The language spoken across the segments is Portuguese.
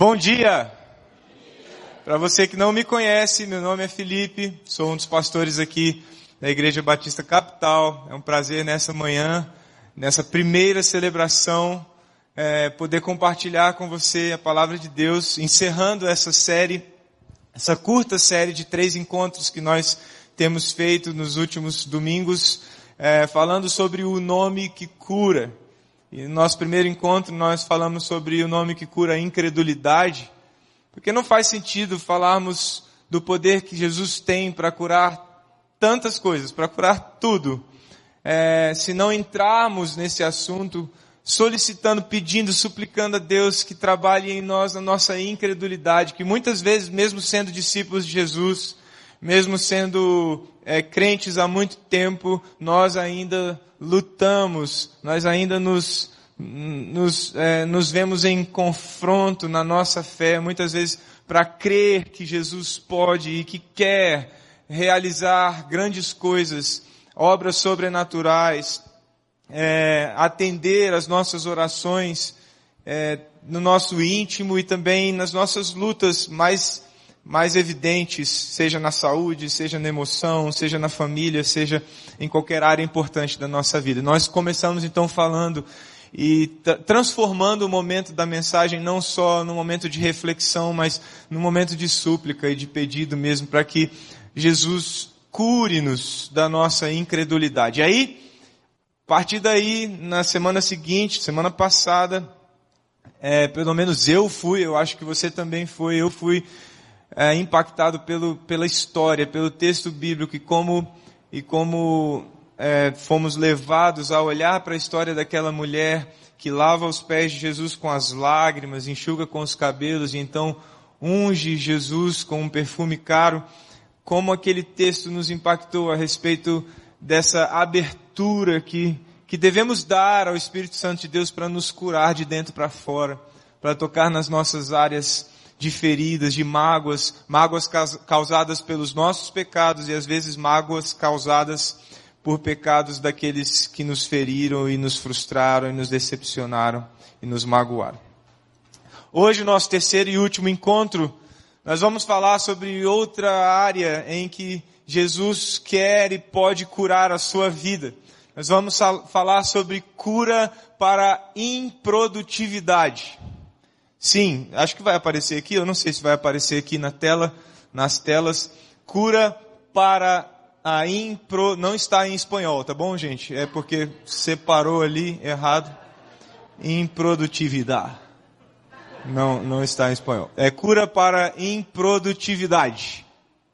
Bom dia! Para você que não me conhece, meu nome é Felipe, sou um dos pastores aqui da Igreja Batista Capital. É um prazer nessa manhã, nessa primeira celebração, poder compartilhar com você a palavra de Deus, encerrando essa série, essa curta série de 3 encontros que nós temos feito nos últimos domingos, falando sobre o nome que cura. E no nosso primeiro encontro nós falamos sobre o nome que cura a incredulidade, porque não faz sentido falarmos do poder que Jesus tem para curar tantas coisas, para curar tudo, se não entrarmos nesse assunto solicitando, pedindo, suplicando a Deus que trabalhe em nós a nossa incredulidade, que muitas vezes, mesmo sendo discípulos de Jesus, mesmo sendo crentes há muito tempo, nós ainda lutamos, nós ainda nos vemos em confronto na nossa fé, muitas vezes para crer que Jesus pode e que quer realizar grandes coisas, obras sobrenaturais, atender às nossas orações no nosso íntimo e também nas nossas lutas mais evidentes, seja na saúde, seja na emoção, seja na família, seja em qualquer área importante da nossa vida. Nós começamos então falando e transformando o momento da mensagem não só no momento de reflexão, mas no momento de súplica e de pedido mesmo, para que Jesus cure-nos da nossa incredulidade. E aí, a partir daí, na semana seguinte, semana passada, pelo menos eu acho que você também foi, eu fui impactado pela história, pelo texto bíblico e como fomos levados a olhar para a história daquela mulher que lava os pés de Jesus com as lágrimas, enxuga com os cabelos e então unge Jesus com um perfume caro. Como aquele texto nos impactou a respeito dessa abertura que devemos dar ao Espírito Santo de Deus para nos curar de dentro para fora, para tocar nas nossas áreas de feridas, de mágoas causadas pelos nossos pecados e às vezes mágoas causadas por pecados daqueles que nos feriram e nos frustraram e nos decepcionaram e nos magoaram. Hoje, nosso terceiro e último encontro, nós vamos falar sobre outra área em que Jesus quer e pode curar a sua vida. Nós vamos falar sobre cura para improdutividade. Sim, acho que vai aparecer aqui, eu não sei se vai aparecer aqui nas telas, cura para a não está em espanhol, tá bom, gente? É porque separou ali errado, improdutividade. Não está em espanhol. É cura para improdutividade.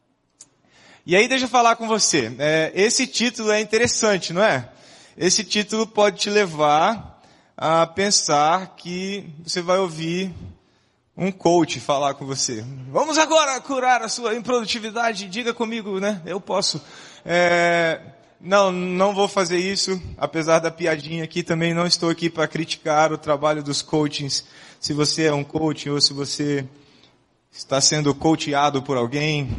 E aí deixa eu falar com você, esse título é interessante, não é? Esse título pode te levar a pensar que você vai ouvir um coach falar com você. Vamos agora curar a sua improdutividade, diga comigo, né? Eu posso. Não vou fazer isso, apesar da piadinha aqui, também não estou aqui para criticar o trabalho dos coachings. Se você é um coach ou se você está sendo coachado por alguém,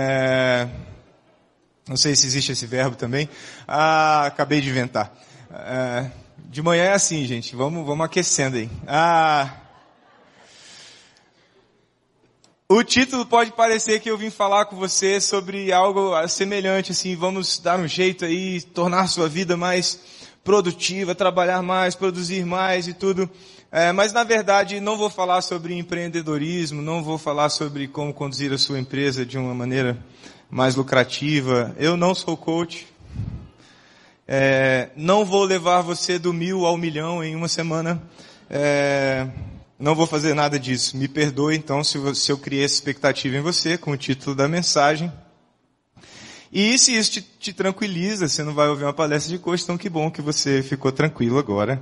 não sei se existe esse verbo também. Acabei de inventar. De manhã é assim, gente. Vamos aquecendo aí. O título pode parecer que eu vim falar com você sobre algo semelhante, assim, vamos dar um jeito aí, tornar sua vida mais produtiva, trabalhar mais, produzir mais e tudo. Mas na verdade não vou falar sobre empreendedorismo, não vou falar sobre como conduzir a sua empresa de uma maneira mais lucrativa. Eu não sou coach. Não vou levar você do 1000 ao 1.000.000 em uma semana. Não vou fazer nada disso. Me perdoe então se eu criei essa expectativa em você com o título da mensagem. E se isso te tranquiliza, você não vai ouvir uma palestra de coach, então que bom que você ficou tranquilo agora.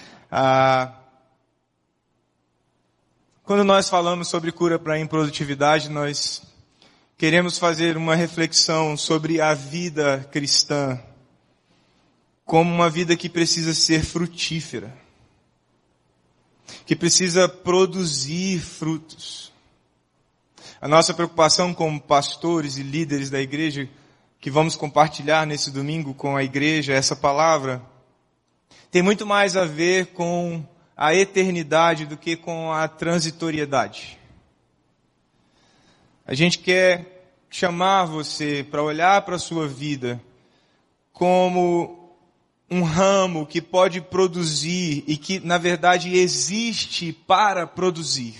Quando nós falamos sobre cura para improdutividade, nós queremos fazer uma reflexão sobre a vida cristã como uma vida que precisa ser frutífera, que precisa produzir frutos. A nossa preocupação como pastores e líderes da igreja, que vamos compartilhar nesse domingo com a igreja, essa palavra, tem muito mais a ver com a eternidade do que com a transitoriedade. A gente quer chamar você para olhar para a sua vida como um ramo que pode produzir e que, na verdade, existe para produzir.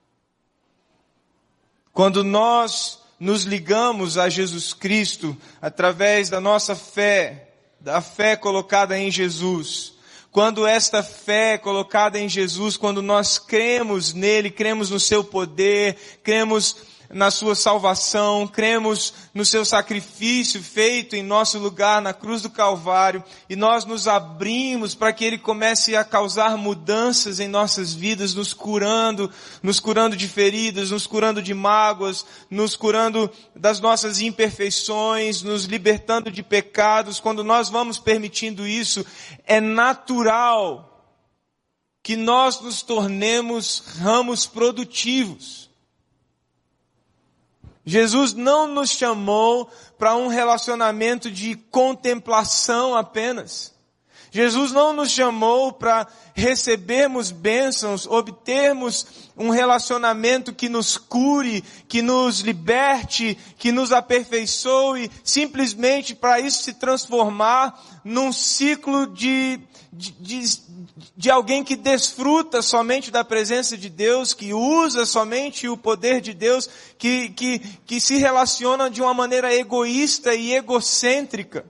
Quando nós nos ligamos a Jesus Cristo através da nossa fé, da fé colocada em Jesus, quando esta fé colocada em Jesus, quando nós cremos nele, cremos no seu poder, cremos na sua salvação, cremos no seu sacrifício feito em nosso lugar na cruz do Calvário, e nós nos abrimos para que ele comece a causar mudanças em nossas vidas, nos curando de feridas, nos curando de mágoas, nos curando das nossas imperfeições, nos libertando de pecados. Quando nós vamos permitindo isso, é natural que nós nos tornemos ramos produtivos. Jesus não nos chamou para um relacionamento de contemplação apenas. Jesus não nos chamou para recebermos bênçãos, obtermos um relacionamento que nos cure, que nos liberte, que nos aperfeiçoe, simplesmente para isso se transformar num ciclo de alguém que desfruta somente da presença de Deus, que usa somente o poder de Deus, que se relaciona de uma maneira egoísta e egocêntrica.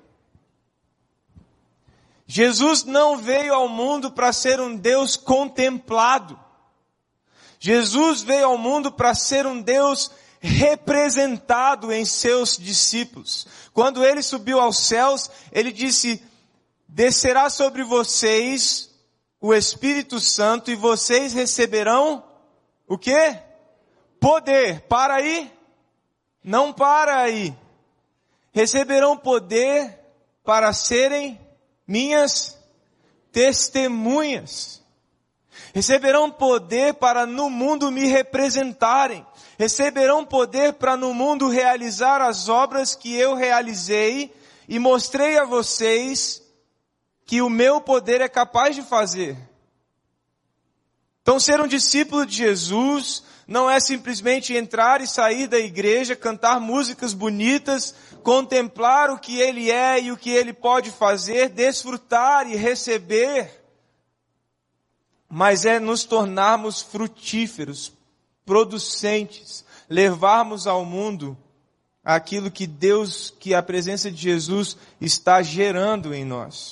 Jesus não veio ao mundo para ser um Deus contemplado. Jesus veio ao mundo para ser um Deus representado em seus discípulos. Quando ele subiu aos céus, ele disse: descerá sobre vocês o Espírito Santo e vocês receberão o quê? Poder. Para aí? Não para aí. Receberão poder para serem minhas testemunhas. Receberão poder para no mundo me representarem. Receberão poder para no mundo realizar as obras que eu realizei e mostrei a vocês que o meu poder é capaz de fazer. Então, ser um discípulo de Jesus não é simplesmente entrar e sair da igreja, cantar músicas bonitas, contemplar o que ele é e o que ele pode fazer, desfrutar e receber, mas é nos tornarmos frutíferos, producentes, levarmos ao mundo aquilo que Deus, que a presença de Jesus está gerando em nós.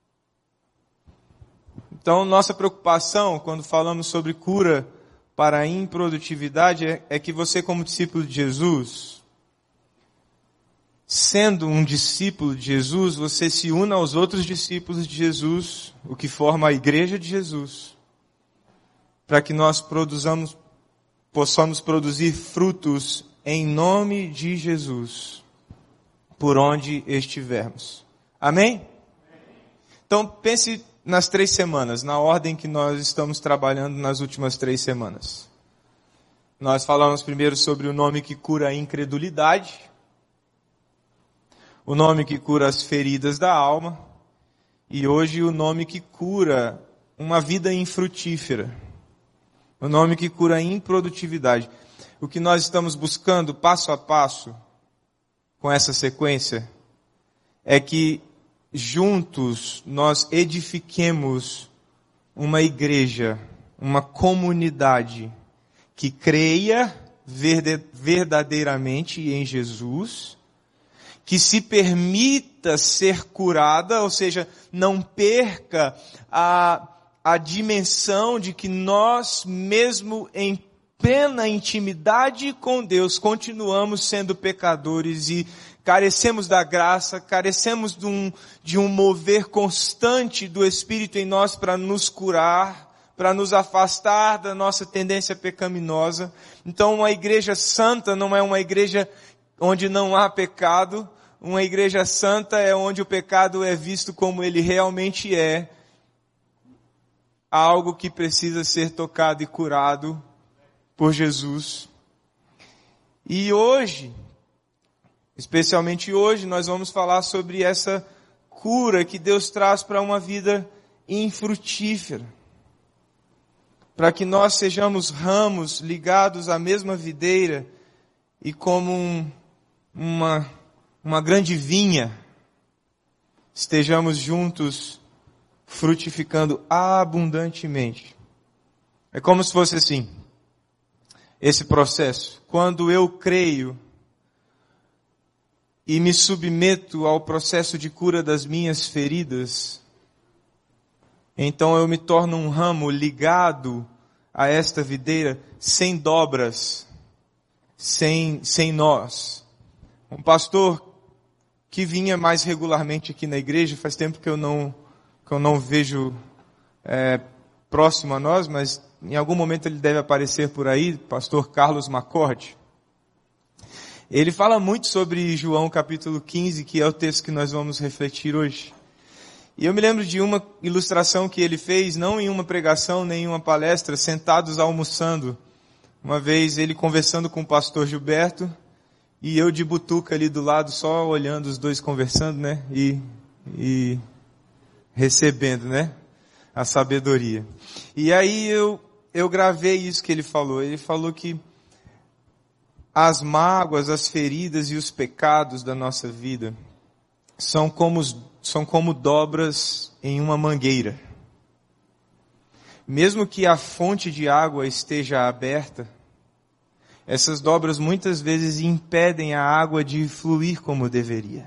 Então, nossa preocupação quando falamos sobre cura para a improdutividade é que você, como discípulo de Jesus, sendo um discípulo de Jesus, você se una aos outros discípulos de Jesus, o que forma a igreja de Jesus, para que nós possamos produzir frutos em nome de Jesus, por onde estivermos. Amém? Então, pense nas 3 semanas, na ordem que nós estamos trabalhando nas últimas 3 semanas. Nós falamos primeiro sobre o nome que cura a incredulidade, o nome que cura as feridas da alma, e hoje o nome que cura uma vida infrutífera, o nome que cura a improdutividade. O que nós estamos buscando passo a passo com essa sequência é que juntos nós edifiquemos uma igreja, uma comunidade que creia verdadeiramente em Jesus, que se permita ser curada, ou seja, não perca a dimensão de que nós, mesmo em plena intimidade com Deus, continuamos sendo pecadores e carecemos da graça, carecemos de um mover constante do Espírito em nós para nos curar, para nos afastar da nossa tendência pecaminosa. Então, uma igreja santa não é uma igreja onde não há pecado. Uma igreja santa é onde o pecado é visto como ele realmente é, algo que precisa ser tocado e curado por Jesus. E hoje, especialmente hoje, nós vamos falar sobre essa cura que Deus traz para uma vida infrutífera. Para que nós sejamos ramos ligados à mesma videira e como uma grande vinha, estejamos juntos frutificando abundantemente. É como se fosse assim, esse processo. Quando eu creio e me submeto ao processo de cura das minhas feridas, então eu me torno um ramo ligado a esta videira, sem dobras, sem nós. Um pastor que vinha mais regularmente aqui na igreja, faz tempo que eu não vejo próximo a nós, mas em algum momento ele deve aparecer por aí, pastor Carlos Macorde. Ele fala muito sobre João capítulo 15, que é o texto que nós vamos refletir hoje. E eu me lembro de uma ilustração que ele fez, não em uma pregação, nem em uma palestra, sentados almoçando. Uma vez ele conversando com o pastor Gilberto, e eu de butuca ali do lado, só olhando os dois conversando, né? E recebendo, né? A sabedoria. E aí eu gravei isso que ele falou. Ele falou que as mágoas, as feridas e os pecados da nossa vida são como dobras em uma mangueira. Mesmo que a fonte de água esteja aberta, essas dobras muitas vezes impedem a água de fluir como deveria.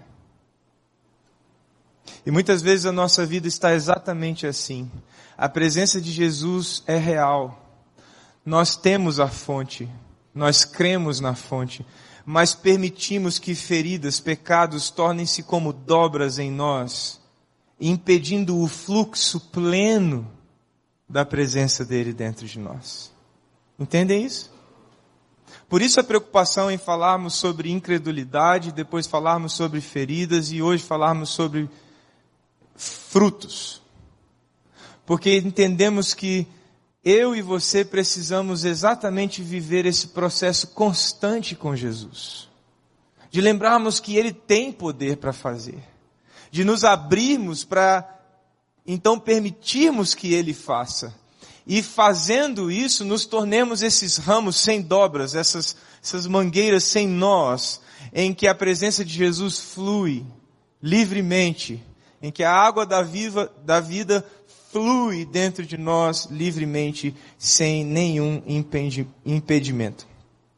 E muitas vezes a nossa vida está exatamente assim. A presença de Jesus é real. Nós temos a fonte, nós cremos na fonte, mas permitimos que feridas, pecados tornem-se como dobras em nós, impedindo o fluxo pleno da presença dele dentro de nós. Entendem isso? Por isso a preocupação em falarmos sobre incredulidade, depois falarmos sobre feridas e hoje falarmos sobre frutos. Porque entendemos que eu e você precisamos exatamente viver esse processo constante com Jesus. De lembrarmos que Ele tem poder para fazer. De nos abrirmos para então permitirmos que Ele faça. E fazendo isso, nos tornemos esses ramos sem dobras, essas mangueiras sem nós, em que a presença de Jesus flui livremente, em que a água da vida flui dentro de nós livremente, sem nenhum impedimento.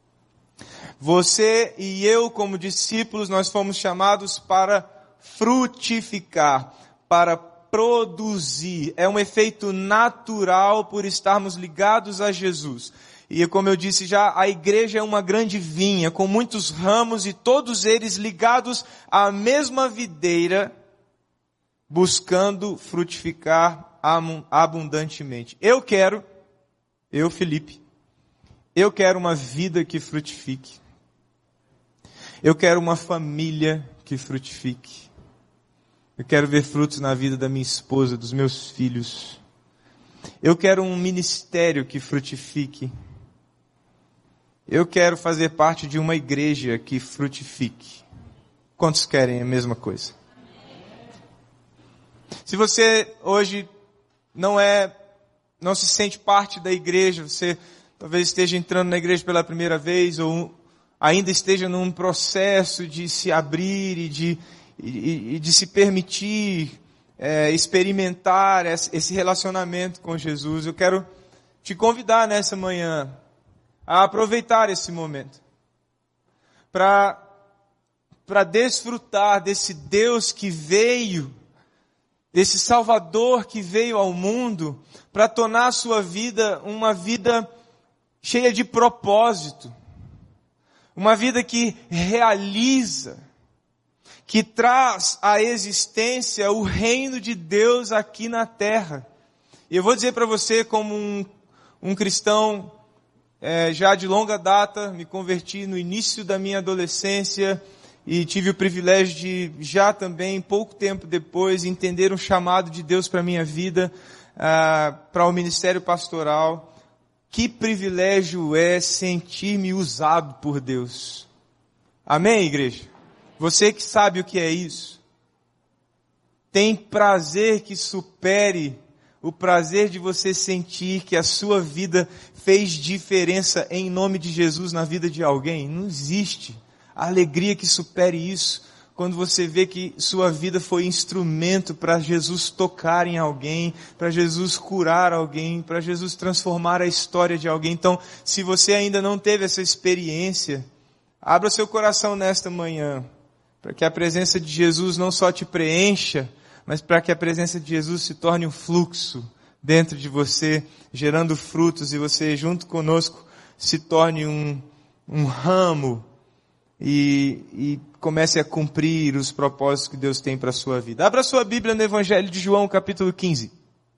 Você e eu, como discípulos, nós fomos chamados para frutificar, para produzir. É um efeito natural por estarmos ligados a Jesus. E como eu disse já, a igreja é uma grande vinha, com muitos ramos e todos eles ligados à mesma videira, buscando frutificar abundantemente. Eu, Felipe, eu quero uma vida que frutifique. Eu quero uma família que frutifique. Eu quero ver frutos na vida da minha esposa, dos meus filhos. Eu quero um ministério que frutifique. Eu quero fazer parte de uma igreja que frutifique. Quantos querem a mesma coisa? Se você hoje não se sente parte da igreja, você talvez esteja entrando na igreja pela primeira vez, ou ainda esteja num processo de se abrir e de se permitir experimentar esse relacionamento com Jesus, eu quero te convidar nessa manhã a aproveitar esse momento para desfrutar desse Deus que veio, desse Salvador que veio ao mundo para tornar a sua vida uma vida cheia de propósito, uma vida que realiza, que traz à existência o reino de Deus aqui na terra. E eu vou dizer para você, como um cristão já de longa data, me converti no início da minha adolescência e tive o privilégio de, já também, pouco tempo depois, entender um chamado de Deus para a minha vida, para o ministério pastoral. Que privilégio é sentir-me usado por Deus. Amém, igreja? Você que sabe o que é isso, tem prazer que supere o prazer de você sentir que a sua vida fez diferença em nome de Jesus na vida de alguém? Não existe a alegria que supere isso. Quando você vê que sua vida foi instrumento para Jesus tocar em alguém, para Jesus curar alguém, para Jesus transformar a história de alguém. Então, se você ainda não teve essa experiência, abra seu coração nesta manhã, para que a presença de Jesus não só te preencha, mas para que a presença de Jesus se torne um fluxo dentro de você, gerando frutos, e você, junto conosco, se torne um ramo e comece a cumprir os propósitos que Deus tem para a sua vida. Abra sua Bíblia no Evangelho de João, capítulo 15.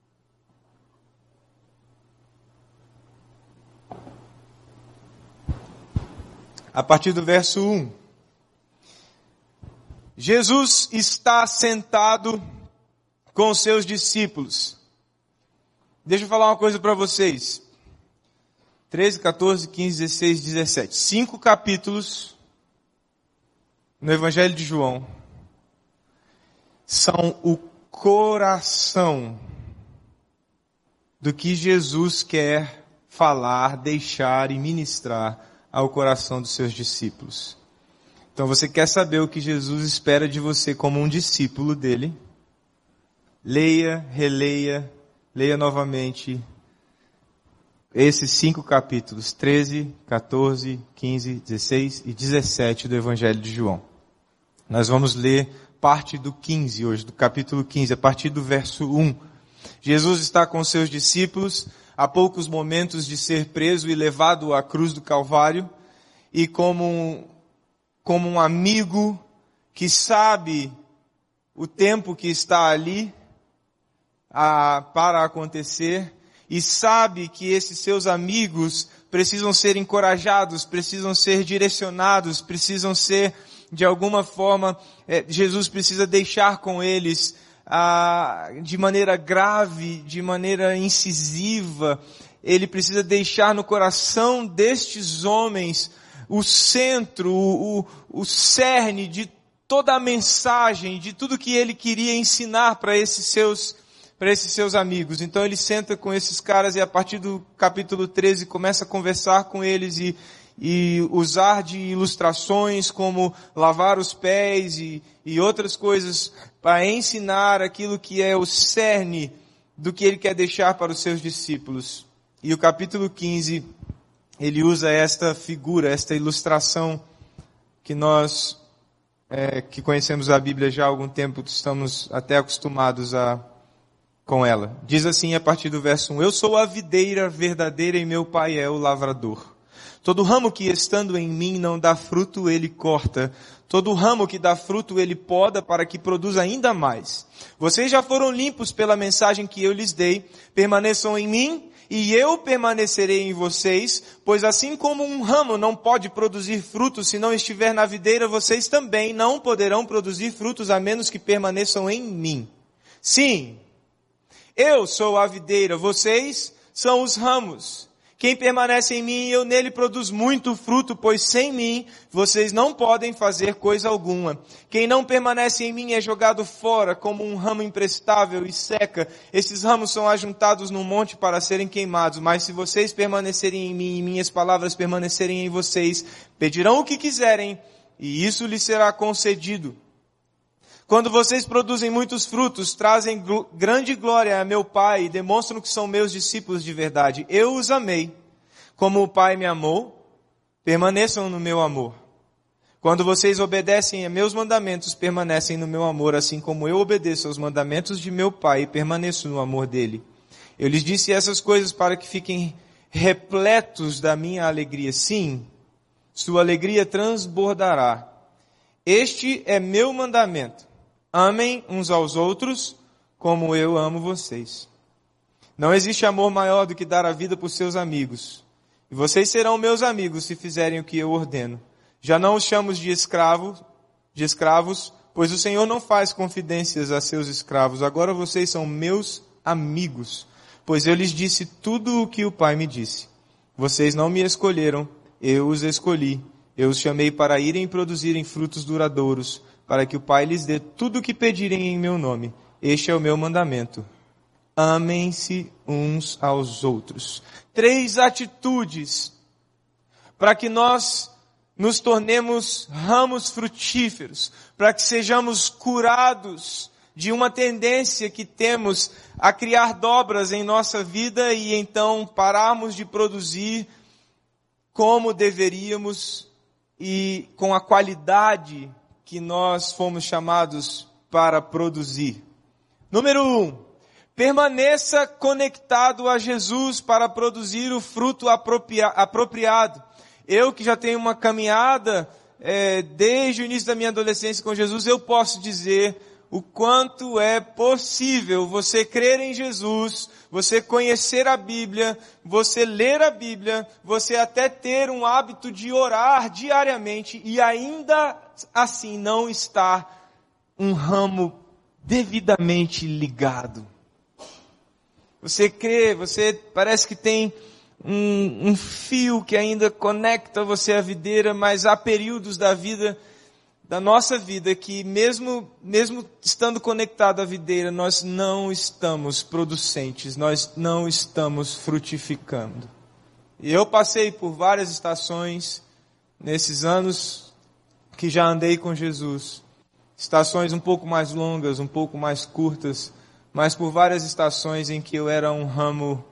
A partir do verso 1. Jesus está sentado com os seus discípulos. Deixa eu falar uma coisa para vocês. 13, 14, 15, 16, 17. 5 capítulos no Evangelho de João são o coração do que Jesus quer falar, deixar e ministrar ao coração dos seus discípulos. Então você quer saber o que Jesus espera de você como um discípulo dele? Leia, releia, leia novamente esses 5 capítulos, 13, 14, 15, 16 e 17 do Evangelho de João. Nós vamos ler parte do 15 hoje, do capítulo 15, a partir do verso 1. Jesus está com seus discípulos, a poucos momentos de ser preso e levado à cruz do Calvário, e como um amigo que sabe o tempo que está ali para acontecer, e sabe que esses seus amigos precisam ser encorajados, precisam ser direcionados, precisam ser, de alguma forma, Jesus precisa deixar com eles, de maneira grave, de maneira incisiva, ele precisa deixar no coração destes homens o centro, o cerne de toda a mensagem, de tudo que ele queria ensinar para esses seus amigos. Então ele senta com esses caras e a partir do capítulo 13 começa a conversar com eles e usar de ilustrações como lavar os pés e outras coisas para ensinar aquilo que é o cerne do que ele quer deixar para os seus discípulos. E o capítulo 15, ele usa esta figura, esta ilustração que nós, que conhecemos a Bíblia já há algum tempo, estamos até acostumados com ela. Diz assim a partir do verso 1, Eu sou a videira verdadeira e meu pai é o lavrador. Todo ramo que estando em mim não dá fruto, ele corta. Todo ramo que dá fruto, ele poda para que produza ainda mais. Vocês já foram limpos pela mensagem que eu lhes dei. Permaneçam em mim e eu permanecerei em vocês, pois assim como um ramo não pode produzir frutos se não estiver na videira, vocês também não poderão produzir frutos a menos que permaneçam em mim. Sim, eu sou a videira, vocês são os ramos. Quem permanece em mim e eu nele produz muito fruto, pois sem mim vocês não podem fazer coisa alguma. Quem não permanece em mim é jogado fora como um ramo imprestável e seca. Esses ramos são ajuntados num monte para serem queimados. Mas se vocês permanecerem em mim e minhas palavras permanecerem em vocês, pedirão o que quiserem e isso lhes será concedido. Quando vocês produzem muitos frutos, trazem grande glória a meu Pai e demonstram que são meus discípulos de verdade. Eu os amei, como o Pai me amou, permaneçam no meu amor. Quando vocês obedecem a meus mandamentos, permanecem no meu amor, assim como eu obedeço aos mandamentos de meu Pai e permaneço no amor dele. Eu lhes disse essas coisas para que fiquem repletos da minha alegria. Sim, sua alegria transbordará. Este é meu mandamento. Amem uns aos outros como eu amo vocês. Não existe amor maior do que dar a vida por seus amigos. E vocês serão meus amigos se fizerem o que eu ordeno. Já não os chamo de escravos, pois o Senhor não faz confidências a seus escravos. Agora vocês são meus amigos, pois eu lhes disse tudo o que o Pai me disse. Vocês não me escolheram, eu os escolhi. Eu os chamei para irem e produzirem frutos duradouros, para que o Pai lhes dê tudo o que pedirem em meu nome. Este é o meu mandamento. Amem-se uns aos outros. 3 atitudes para que nós nos tornemos ramos frutíferos, para que sejamos curados de uma tendência que temos a criar dobras em nossa vida e então pararmos de produzir como deveríamos e com a qualidade que nós fomos chamados para produzir. Número 1, permaneça conectado a Jesus para produzir o fruto apropriado. Eu que já tenho uma caminhada desde o início da minha adolescência com Jesus, eu posso dizer o quanto é possível você crer em Jesus, você conhecer a Bíblia, você ler a Bíblia, você até ter um hábito de orar diariamente e ainda assim não estar um ramo devidamente ligado. Você crê, você parece que tem um fio que ainda conecta você à videira, mas há períodos da nossa vida que mesmo estando conectado à videira, nós não estamos producentes, nós não estamos frutificando. E eu passei por várias estações nesses anos que já andei com Jesus. Estações um pouco mais longas, um pouco mais curtas, mas por várias estações em que eu era um ramo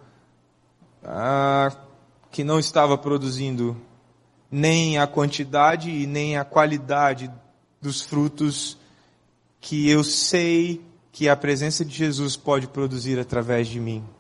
que não estava produzindo nem a quantidade e nem a qualidade dos frutos que eu sei que a presença de Jesus pode produzir através de mim.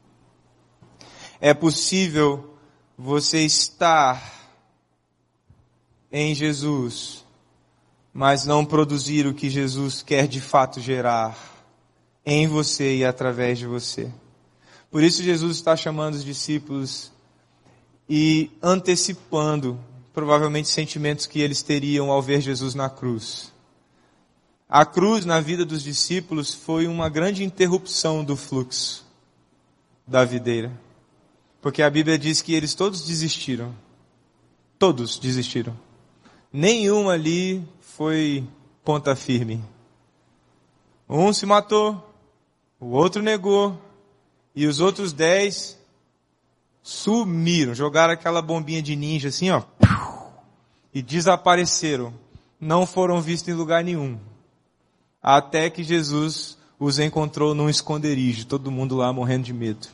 É possível você estar em Jesus, mas não produzir o que Jesus quer de fato gerar em você e através de você. Por isso Jesus está chamando os discípulos e antecipando provavelmente sentimentos que eles teriam ao ver Jesus na cruz. A cruz na vida dos discípulos foi uma grande interrupção do fluxo da videira. Porque a Bíblia diz que eles todos desistiram. Todos desistiram. Nenhum ali foi ponta firme. Um se matou, o outro negou, e os outros 10 sumiram, jogaram aquela bombinha de ninja assim, ó, e desapareceram. Não foram vistos em lugar nenhum. Até que Jesus os encontrou num esconderijo, todo mundo lá morrendo de medo.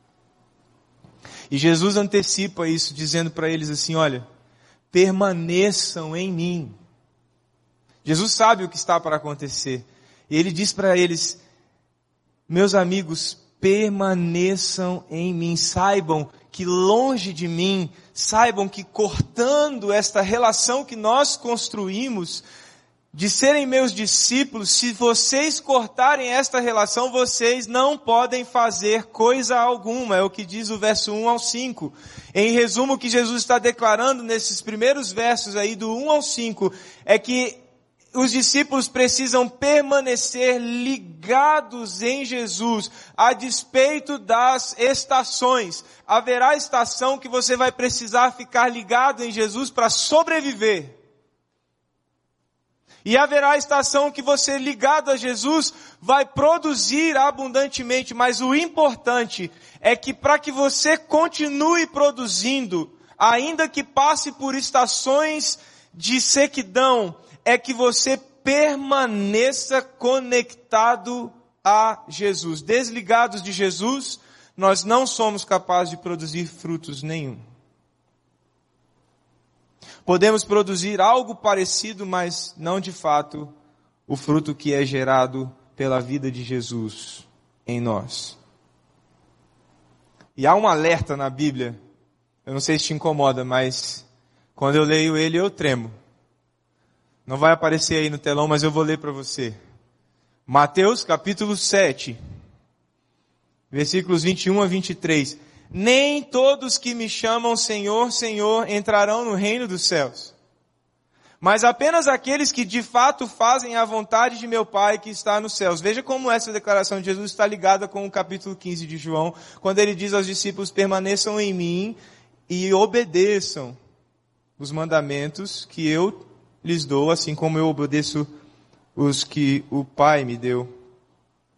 E Jesus antecipa isso, dizendo para eles assim, olha, permaneçam em mim. Jesus sabe o que está para acontecer. E ele diz para eles, meus amigos, permaneçam em mim, saibam que longe de mim, saibam que cortando esta relação que nós construímos, de serem meus discípulos, se vocês cortarem esta relação, vocês não podem fazer coisa alguma, é o que diz o verso 1 ao 5. Em resumo, o que Jesus está declarando nesses primeiros versos aí, do 1 ao 5, é que os discípulos precisam permanecer ligados em Jesus, a despeito das estações. Haverá estação que você vai precisar ficar ligado em Jesus para sobreviver. E haverá estação que você, ligado a Jesus, vai produzir abundantemente. Mas o importante é que para que você continue produzindo, ainda que passe por estações de sequidão, é que você permaneça conectado a Jesus. Desligados de Jesus, nós não somos capazes de produzir frutos nenhum. Podemos produzir algo parecido, mas não de fato o fruto que é gerado pela vida de Jesus em nós. E há um alerta na Bíblia, eu não sei se te incomoda, mas quando eu leio ele eu tremo. Não vai aparecer aí no telão, mas eu vou ler para você. Mateus capítulo 7, versículos 21 a 23. Nem todos que me chamam Senhor, Senhor entrarão no reino dos céus, mas apenas aqueles que de fato fazem a vontade de meu Pai que está nos céus. Veja como essa declaração de Jesus está ligada com o capítulo 15 de João, quando ele diz aos discípulos, permaneçam em mim e obedeçam os mandamentos que eu lhes dou, assim como eu obedeço os que o Pai me deu.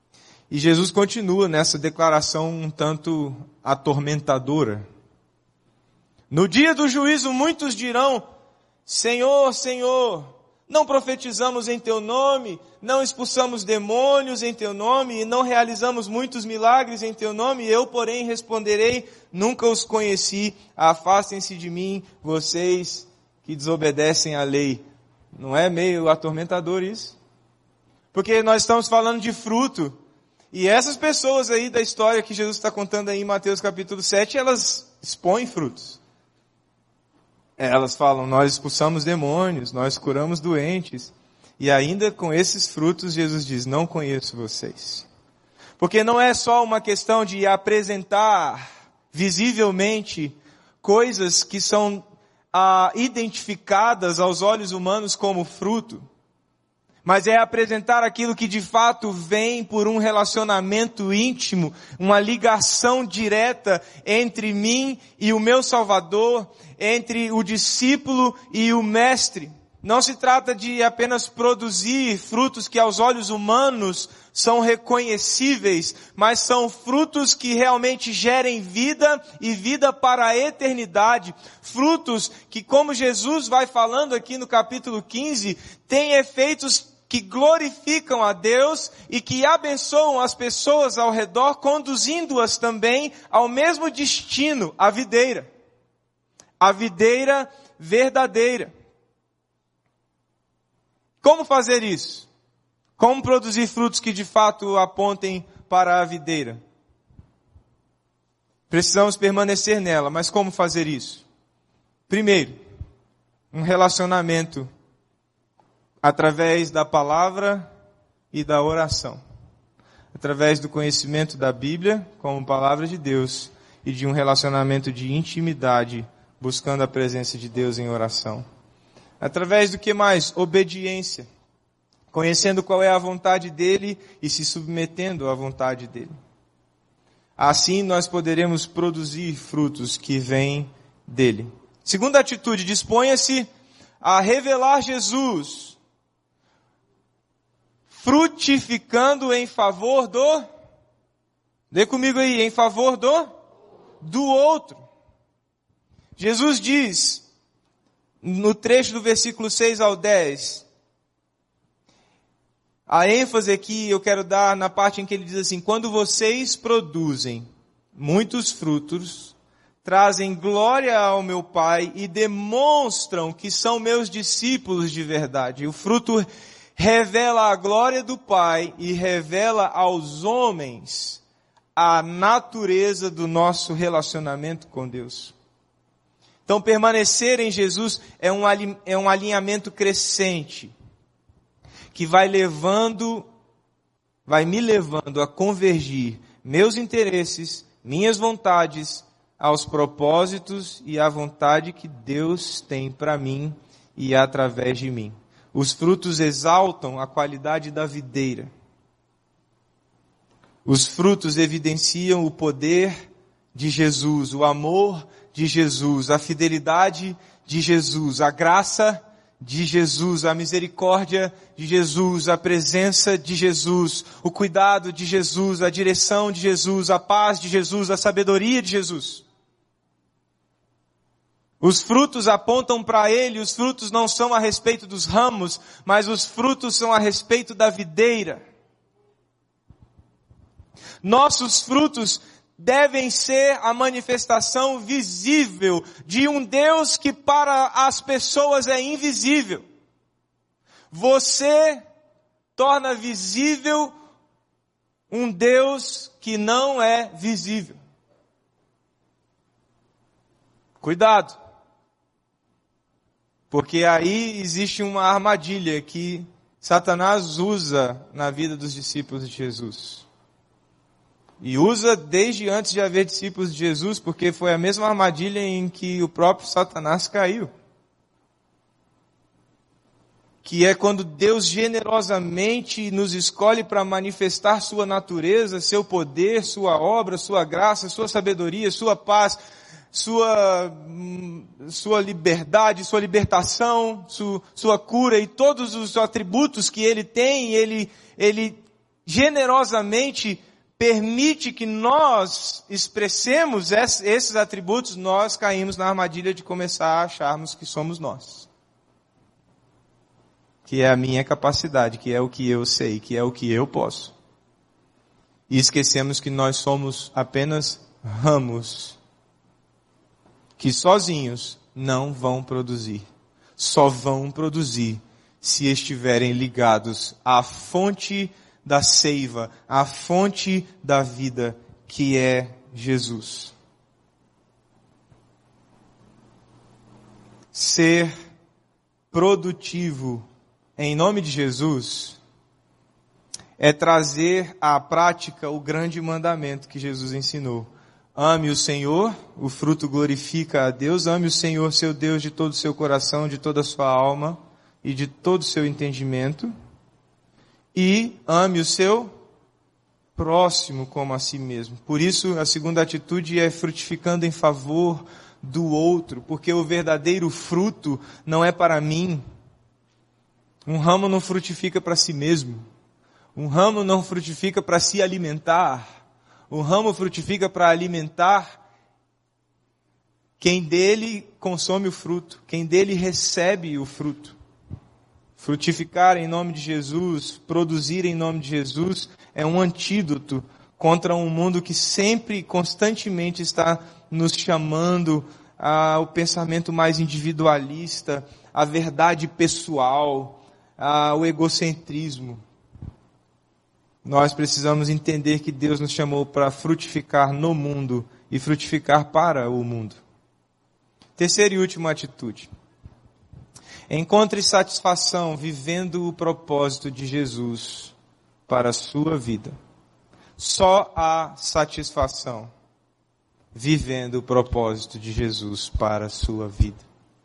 E Jesus continua nessa declaração um tanto atormentadora. No dia do juízo muitos dirão: Senhor, Senhor, não profetizamos em Teu nome, não expulsamos demônios em Teu nome e não realizamos muitos milagres em Teu nome? Eu, porém, responderei: nunca os conheci, afastem-se de mim, vocês que desobedecem à lei. Não é meio atormentador isso? Porque nós estamos falando de fruto. E essas pessoas aí da história que Jesus está contando aí em Mateus capítulo 7, elas expõem frutos. Elas falam: nós expulsamos demônios, nós curamos doentes. E ainda com esses frutos, Jesus diz: não conheço vocês. Porque não é só uma questão de apresentar visivelmente coisas que são identificadas aos olhos humanos como fruto, mas é apresentar aquilo que de fato vem por um relacionamento íntimo, uma ligação direta entre mim e o meu Salvador, entre o discípulo e o mestre. Não se trata de apenas produzir frutos que aos olhos humanos são reconhecíveis, mas são frutos que realmente gerem vida e vida para a eternidade. Frutos que, como Jesus vai falando aqui no capítulo 15, têm efeitos que glorificam a Deus e que abençoam as pessoas ao redor, conduzindo-as também ao mesmo destino, a videira verdadeira. Como fazer isso? Como produzir frutos que de fato apontem para a videira? Precisamos permanecer nela, mas como fazer isso? Primeiro, um relacionamento através da palavra e da oração. Através do conhecimento da Bíblia como palavra de Deus e de um relacionamento de intimidade, buscando a presença de Deus em oração. Através do que mais? Obediência. Conhecendo qual é a vontade dele e se submetendo à vontade dele. Assim nós poderemos produzir frutos que vêm dele. Segunda atitude, disponha-se a revelar Jesus, frutificando em favor do... Lê comigo aí, em favor do outro. Jesus diz, no trecho do versículo 6 ao 10, a ênfase aqui eu quero dar na parte em que ele diz assim: quando vocês produzem muitos frutos, trazem glória ao meu Pai e demonstram que são meus discípulos de verdade. O fruto revela a glória do Pai e revela aos homens a natureza do nosso relacionamento com Deus. Então, permanecer em Jesus é um alinhamento crescente, que vai me levando a convergir meus interesses, minhas vontades, aos propósitos e à vontade que Deus tem para mim e através de mim. Os frutos exaltam a qualidade da videira. Os frutos evidenciam o poder de Jesus, o amor de Jesus, a fidelidade de Jesus, a graça de Jesus, a misericórdia de Jesus, a presença de Jesus, o cuidado de Jesus, a direção de Jesus, a paz de Jesus, a sabedoria de Jesus. Os frutos apontam para Ele, os frutos não são a respeito dos ramos, mas os frutos são a respeito da videira. Nossos frutos devem ser a manifestação visível de um Deus que para as pessoas é invisível. Você torna visível um Deus que não é visível. Cuidado, porque aí existe uma armadilha que Satanás usa na vida dos discípulos de Jesus. E usa desde antes de haver discípulos de Jesus, porque foi a mesma armadilha em que o próprio Satanás caiu. Que é quando Deus generosamente nos escolhe para manifestar sua natureza, seu poder, sua obra, sua graça, sua sabedoria, sua paz, sua liberdade, sua libertação, sua cura e todos os atributos que Ele tem, Ele generosamente permite que nós expressemos esses atributos, nós caímos na armadilha de começar a acharmos que somos nós. Que é a minha capacidade, que é o que eu sei, que é o que eu posso. E esquecemos que nós somos apenas ramos, que sozinhos não vão produzir. Só vão produzir se estiverem ligados à fonte da seiva, à fonte da vida, que é Jesus. Ser produtivo em nome de Jesus é trazer à prática o grande mandamento que Jesus ensinou. Ame o Senhor, o fruto glorifica a Deus. Ame o Senhor, seu Deus, de todo o seu coração, de toda a sua alma e de todo o seu entendimento. E ame o seu próximo como a si mesmo. Por isso, a segunda atitude é frutificando em favor do outro, porque o verdadeiro fruto não é para mim. Um ramo não frutifica para si mesmo. Um ramo não frutifica para se alimentar. Um ramo frutifica para alimentar quem dele consome o fruto, quem dele recebe o fruto. Frutificar em nome de Jesus, produzir em nome de Jesus, é um antídoto contra um mundo que sempre, constantemente está nos chamando ao pensamento mais individualista, à verdade pessoal, ao egocentrismo. Nós precisamos entender que Deus nos chamou para frutificar no mundo e frutificar para o mundo. Terceira e última atitude. Encontre satisfação vivendo o propósito de Jesus para a sua vida. Só há satisfação vivendo o propósito de Jesus para a sua vida.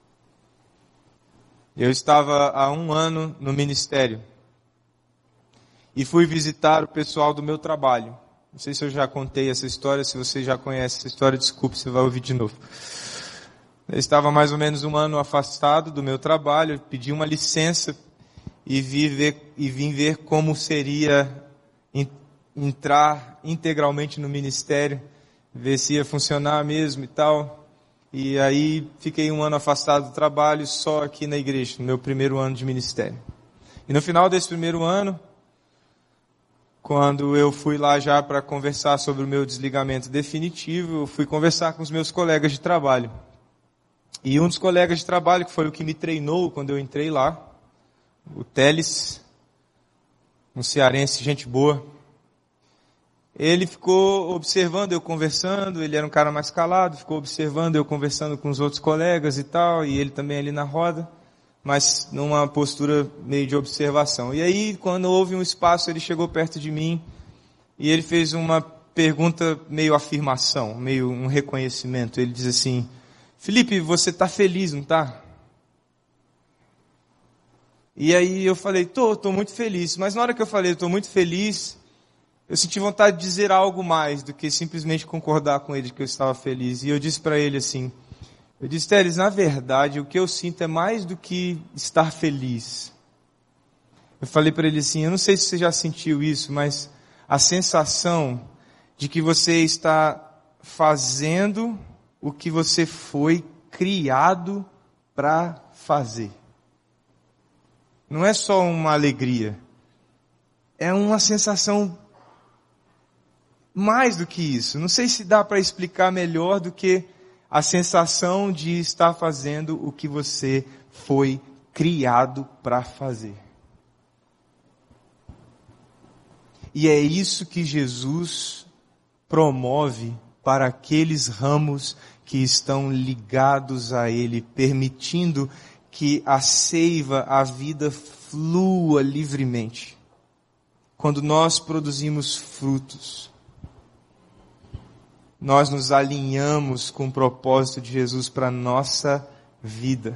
Eu estava há 1 ano no ministério e fui visitar o pessoal do meu trabalho. Não sei se eu já contei essa história, se você já conhece essa história, desculpe, você vai ouvir de novo. Eu estava mais ou menos 1 ano afastado do meu trabalho, pedi uma licença e vim ver como seria entrar integralmente no ministério, ver se ia funcionar mesmo e tal. E aí fiquei 1 ano afastado do trabalho, só aqui na igreja, no meu primeiro ano de ministério. E no final desse primeiro ano, quando eu fui lá já para conversar sobre o meu desligamento definitivo, eu fui conversar com os meus colegas de trabalho. E um dos colegas de trabalho, que foi o que me treinou quando eu entrei lá, o Teles, um cearense, gente boa, ele ficou observando eu conversando, ele era um cara mais calado, ficou observando eu conversando com os outros colegas e tal, e ele também ali na roda, mas numa postura meio de observação. E aí, quando houve um espaço, ele chegou perto de mim e ele fez uma pergunta meio afirmação, meio um reconhecimento. Ele diz assim: Felipe, você está feliz, não está? E aí eu falei, tô muito feliz. Mas na hora que eu falei, estou muito feliz, eu senti vontade de dizer algo mais do que simplesmente concordar com ele que eu estava feliz. E eu disse para ele assim, eu disse, Teles, na verdade, o que eu sinto é mais do que estar feliz. Eu falei para ele assim, eu não sei se você já sentiu isso, mas a sensação de que você está fazendo o que você foi criado para fazer. Não é só uma alegria. É uma sensação mais do que isso. Não sei se dá para explicar melhor do que a sensação de estar fazendo o que você foi criado para fazer. E é isso que Jesus promove para aqueles ramos que estão ligados a Ele, permitindo que a seiva, a vida flua livremente. Quando nós produzimos frutos, nós nos alinhamos com o propósito de Jesus para a nossa vida.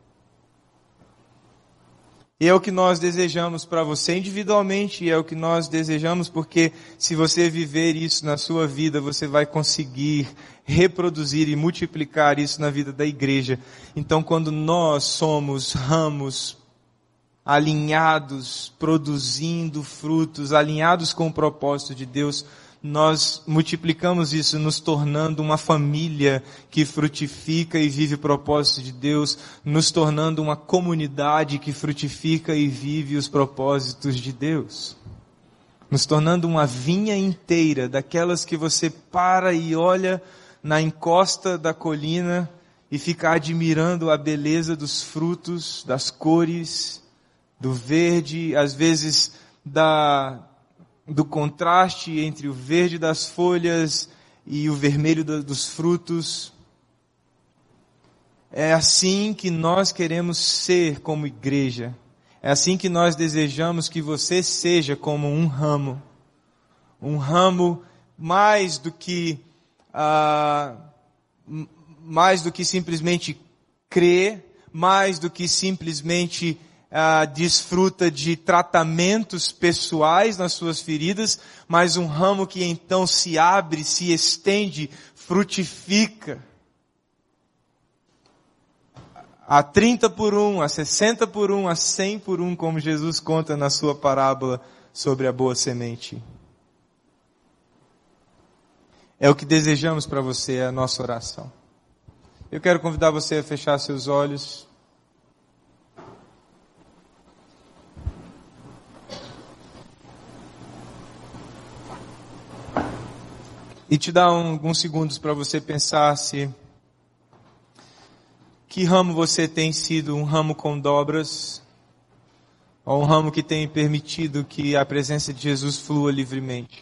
E é o que nós desejamos para você individualmente, e é o que nós desejamos porque se você viver isso na sua vida, você vai conseguir reproduzir e multiplicar isso na vida da igreja. Então, quando nós somos ramos alinhados, produzindo frutos, alinhados com o propósito de Deus, nós multiplicamos isso, nos tornando uma família que frutifica e vive o propósito de Deus, nos tornando uma comunidade que frutifica e vive os propósitos de Deus. Nos tornando uma vinha inteira, daquelas que você para e olha na encosta da colina e fica admirando a beleza dos frutos, das cores, do verde, às vezes do contraste entre o verde das folhas e o vermelho dos frutos. É assim que nós queremos ser como igreja. É assim que nós desejamos que você seja como um ramo. Um ramo mais do que simplesmente crer, mais do que simplesmente desfruta de tratamentos pessoais nas suas feridas, mas um ramo que então se abre, se estende, frutifica. A 30 por 1, a 60 por 1, a 100 por 1, como Jesus conta na sua parábola sobre a boa semente. É o que desejamos para você, é a nossa oração. Eu quero convidar você a fechar seus olhos. E te dar alguns segundos para você pensar se que ramo você tem sido, um ramo com dobras, ou um ramo que tem permitido que a presença de Jesus flua livremente.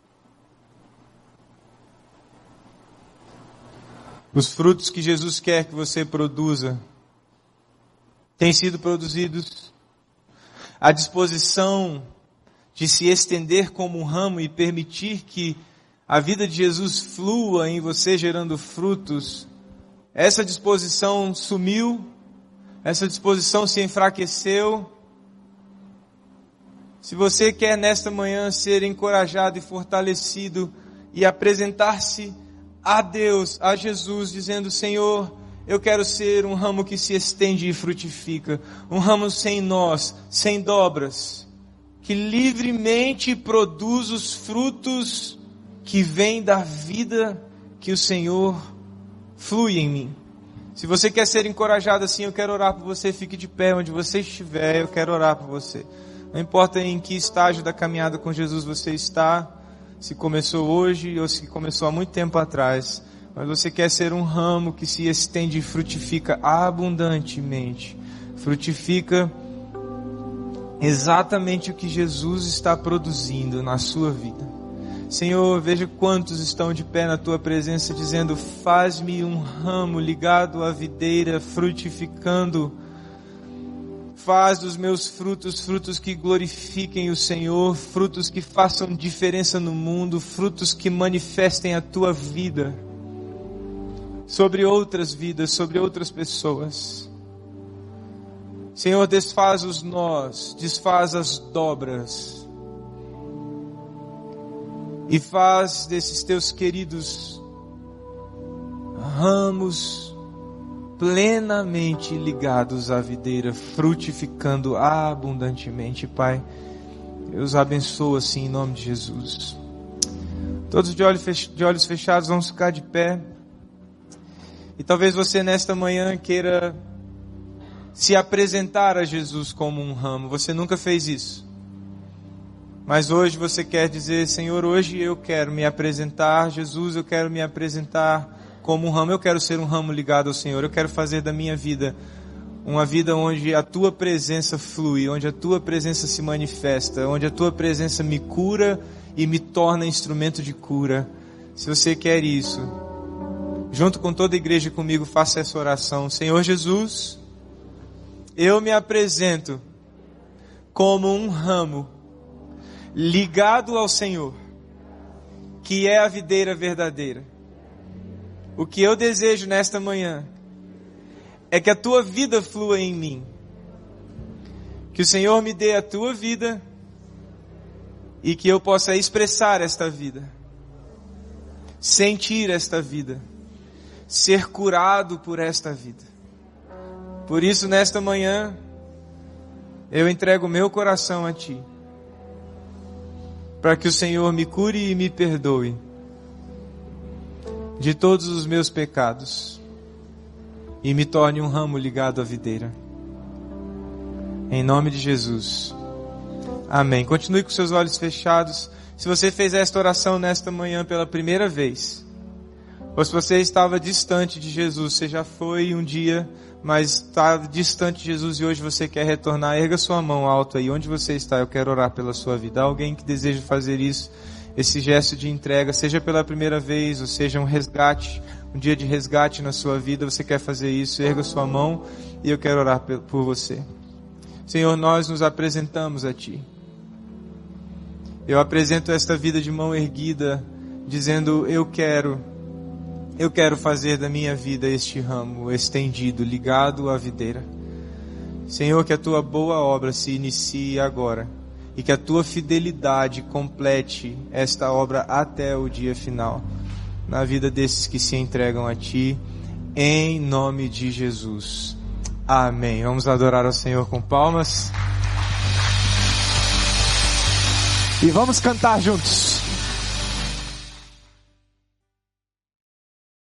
Os frutos que Jesus quer que você produza têm sido produzidos. A disposição de se estender como um ramo e permitir que a vida de Jesus flua em você gerando frutos, essa disposição sumiu, essa disposição se enfraqueceu. Se você quer nesta manhã ser encorajado e fortalecido e apresentar-se a Deus, a Jesus, dizendo: Senhor, eu quero ser um ramo que se estende e frutifica, um ramo sem nós, sem dobras, que livremente produz os frutos que vêm da vida que o Senhor flui em mim. Se você quer ser encorajado assim, eu quero orar por você. Fique de pé onde você estiver, eu quero orar por você. Não importa em que estágio da caminhada com Jesus você está, se começou hoje ou se começou há muito tempo atrás, mas você quer ser um ramo que se estende e frutifica abundantemente. Frutifica exatamente o que Jesus está produzindo na sua vida. Senhor, veja quantos estão de pé na Tua presença dizendo: faz-me um ramo ligado à videira, frutificando. Faz dos meus frutos, frutos que glorifiquem o Senhor, frutos que façam diferença no mundo, frutos que manifestem a Tua vida sobre outras vidas, sobre outras pessoas. Senhor, desfaz os nós, desfaz as dobras, e faz desses Teus queridos ramos plenamente ligados à videira, frutificando abundantemente. Pai, eu os abençoo assim em nome de Jesus. Todos de olhos fechados, vamos ficar de pé. E talvez você nesta manhã queira se apresentar a Jesus como um ramo. Você nunca fez isso. Mas hoje você quer dizer: Senhor, hoje eu quero me apresentar, Jesus, eu quero me apresentar como um ramo, eu quero ser um ramo ligado ao Senhor, eu quero fazer da minha vida uma vida onde a Tua presença flui, onde a Tua presença se manifesta, onde a Tua presença me cura e me torna instrumento de cura. Se você quer isso, junto com toda a igreja comigo, faça essa oração. Senhor Jesus, eu me apresento como um ramo ligado ao Senhor, que é a videira verdadeira. O que eu desejo nesta manhã é que a Tua vida flua em mim. Que o Senhor me dê a Tua vida e que eu possa expressar esta vida, sentir esta vida, ser curado por esta vida. Por isso, nesta manhã, eu entrego o meu coração a Ti, para que o Senhor me cure e me perdoe de todos os meus pecados e me torne um ramo ligado à videira. Em nome de Jesus. Amém. Continue com seus olhos fechados. Se você fez esta oração nesta manhã pela primeira vez, ou se você estava distante de Jesus, você já foi um dia, mas está distante de Jesus e hoje você quer retornar, erga sua mão alta aí, onde você está, eu quero orar pela sua vida. Há alguém que deseja fazer isso, esse gesto de entrega, seja pela primeira vez, ou seja um resgate, um dia de resgate na sua vida, você quer fazer isso, erga sua mão e eu quero orar por você. Senhor, nós nos apresentamos a Ti. Eu apresento esta vida de mão erguida, dizendo, eu quero fazer da minha vida este ramo estendido, ligado à videira. Senhor, que a Tua boa obra se inicie agora e que a Tua fidelidade complete esta obra até o dia final, na vida desses que se entregam a Ti, em nome de Jesus. Amém. Vamos adorar ao Senhor com palmas. E vamos cantar juntos.